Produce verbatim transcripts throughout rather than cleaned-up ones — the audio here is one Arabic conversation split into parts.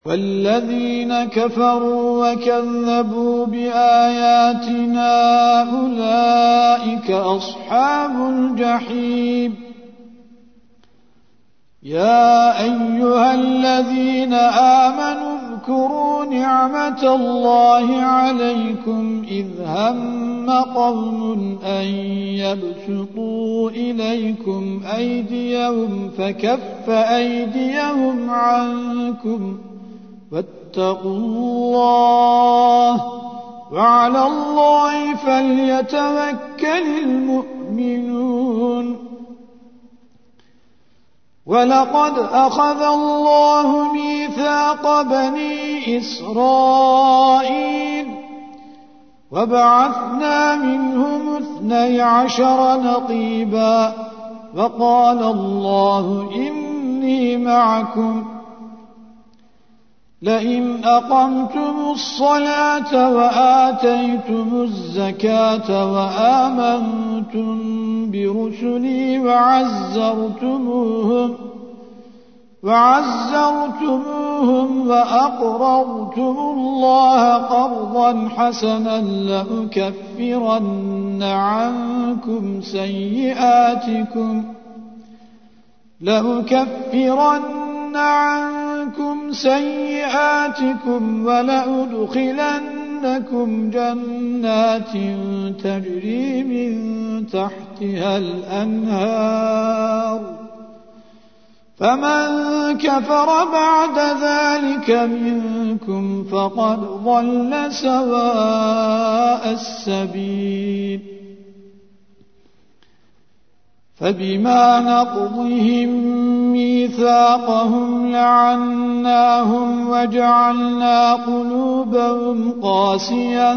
والذين كفروا وكذبوا بآياتنا أولئك أصحاب الجحيم. يا أيها الذين آمنوا اذكروا نعمة الله عليكم إذ هم قوم أن يبسطوا إليكم أيديهم فكف أيديهم عنكم واتقوا الله وعلى الله فليتوكل المؤمنون. ولقد أخذ الله ميثاق بني إسرائيل وبعثنا منهم اثني عشر نقيبا وقال الله إني معكم لئن أقمتم الصلاة وآتيتم الزكاة وآمنتم برسلي وعزرتموهم وعزرتموهم وأقرضتم الله قرضا حسنا لأكفرن عنكم سيئاتكم لأكفرن عنكم سيئاتكم ولأدخلنكم جنات تجري من تحتها الأنهار فمن كفر بعد ذلك منكم فقد ضل سواء السبيل. فبما نقضهم ميثاقهم لعناهم وجعلنا قلوبهم قاسية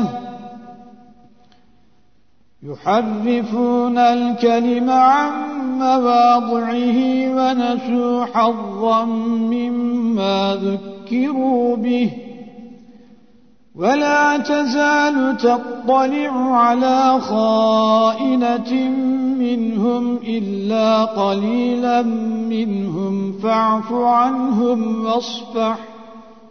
يحرفون الكلم عن مواضعه ونسوا حظا مما ذكروا به ولا تزال تطلع على خائنة منهم إلا قليلا منهم فاعف عنهم واصفح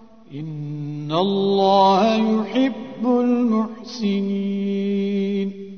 إن الله يحب المحسنين.